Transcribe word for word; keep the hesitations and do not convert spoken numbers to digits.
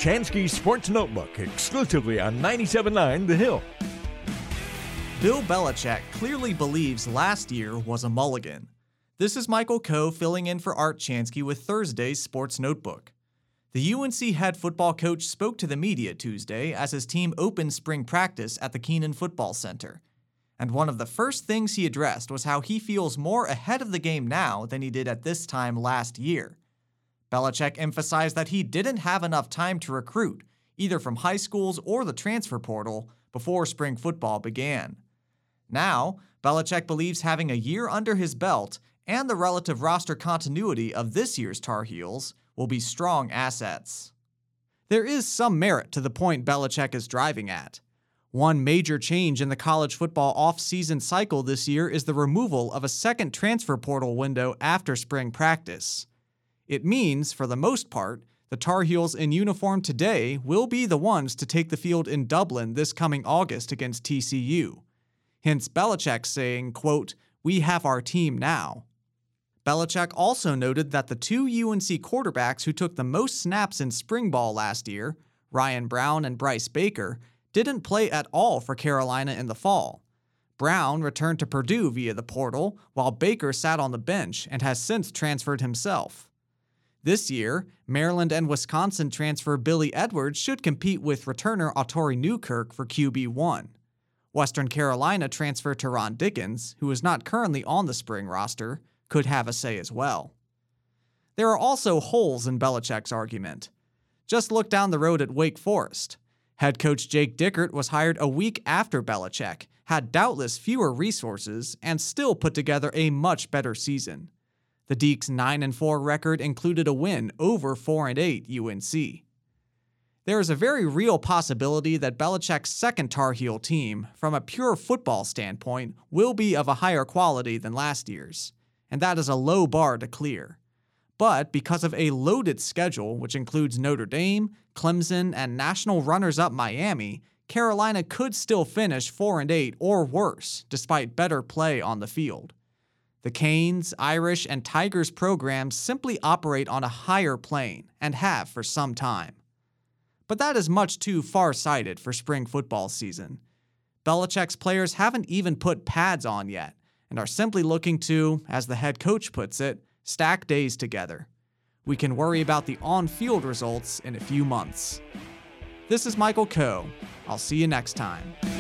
Chansky Sports Notebook, exclusively on ninety-seven point nine The Hill. Bill Belichick clearly believes last year was a mulligan. This is Michael Coe filling in for Art Chansky with Thursday's Sports Notebook. The U N C head football coach spoke to the media Tuesday as his team opened spring practice at the Kenan Football Center. And one of the first things he addressed was how he feels more ahead of the game now than he did at this time last year. Belichick emphasized that he didn't have enough time to recruit, either from high schools or the transfer portal, before spring football began. Now, Belichick believes having a year under his belt and the relative roster continuity of this year's Tar Heels will be strong assets. There is some merit to the point Belichick is driving at. One major change in the college football off-season cycle this year is the removal of a second transfer portal window after spring practice. It means, for the most part, the Tar Heels in uniform today will be the ones to take the field in Dublin this coming August against T C U. Hence Belichick saying, quote, "We have our team now." Belichick also noted that the two U N C quarterbacks who took the most snaps in spring ball last year, Ryan Brown and Bryce Baker, didn't play at all for Carolina in the fall. Brown returned to Purdue via the portal, while Baker sat on the bench and has since transferred himself. This year, Maryland and Wisconsin transfer Billy Edwards should compete with returner Autori Newkirk for Q B one. Western Carolina transfer Teron Dickens, who is not currently on the spring roster, could have a say as well. There are also holes in Belichick's argument. Just look down the road at Wake Forest. Head coach Jake Dickert was hired a week after Belichick, had doubtless fewer resources, and still put together a much better season. The Deacs' nine and four record included a win over four and eight U N C. There is a very real possibility that Belichick's second Tar Heel team, from a pure football standpoint, will be of a higher quality than last year's, and that is a low bar to clear. But because of a loaded schedule, which includes Notre Dame, Clemson, and national runners-up Miami, Carolina could still finish four and eight or worse, despite better play on the field. The Canes, Irish, and Tigers programs simply operate on a higher plane, and have for some time. But that is much too far-sighted for spring football season. Belichick's players haven't even put pads on yet, and are simply looking to, as the head coach puts it, stack days together. We can worry about the on-field results in a few months. This is Michael Coe. I'll see you next time.